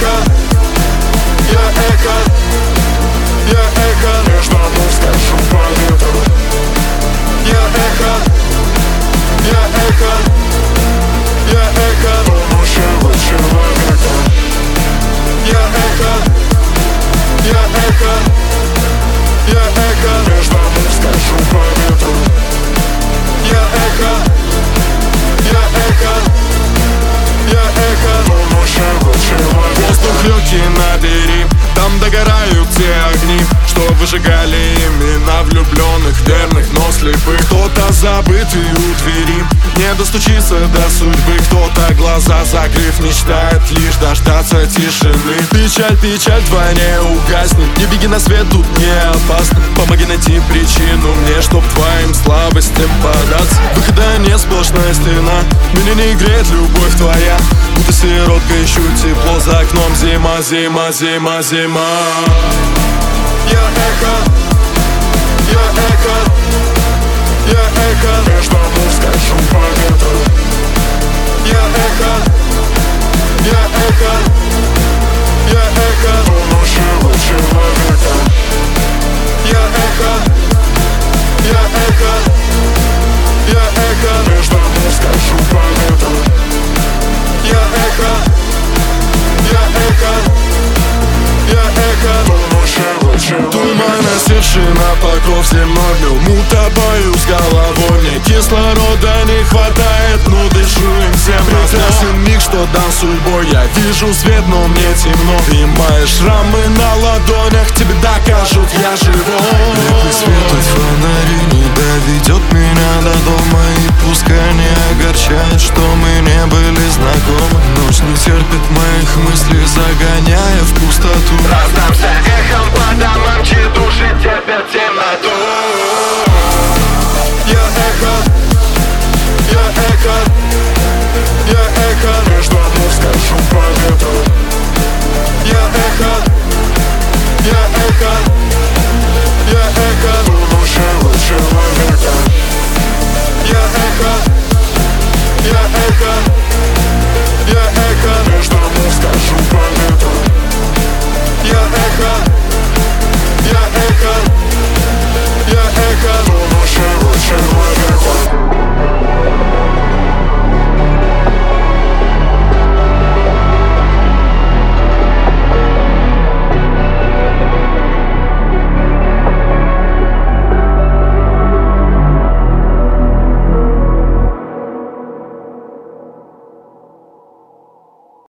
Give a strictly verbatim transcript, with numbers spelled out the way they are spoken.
эхо, я эхо, я эхо между ног скольжу по ветру. Я эхо, я эхо, я эхо будущего человека. Я эхо, я эхо, я эхо между ног скольжу по ветру. Я эхо, я эхо, я эхо будущего человека. Воздух легкий набери, там догорают те огни, что выжигали имена влюбленных, верных, но слепых. Кто-то забытый у двери, не достучится до судьбы. Кто-то глаза закрыв мечтает лишь дождаться тишины. Печаль, печаль вдвойне угаснет, не беги на свет, тут не опасно. Помоги найти причину мне, чтоб твоим слабостям податься. Выхода нет, сплошная стена, меня не греет любовь твоя. Будто сиротка, ищу тепло за окном. Зима, зима, зима, зима. Я эхо, я эхо, я эхо между ног скольжу по ветру. Я эхо, я эхо, я эхо будущего человека. Я эхо, я эхо, я эхо между ног скольжу по ветру. Я эхо, я эхо, я эхо будущего человека. Туман, осевший на покров земной, мы тобою с головой. Мне кислорода не хватает, но дышу им всем прекрасен миг, что дан судьбой. Я вижу свет, но мне темно. И мои шрамы на ладонях тебе докажут, я живой. Белый свет от фонари не доведет меня до дома. И пускай не огорчает, что мы не были знакомы. Ночь не терпит моих мыслей, загоняя в пустоту. Раздамся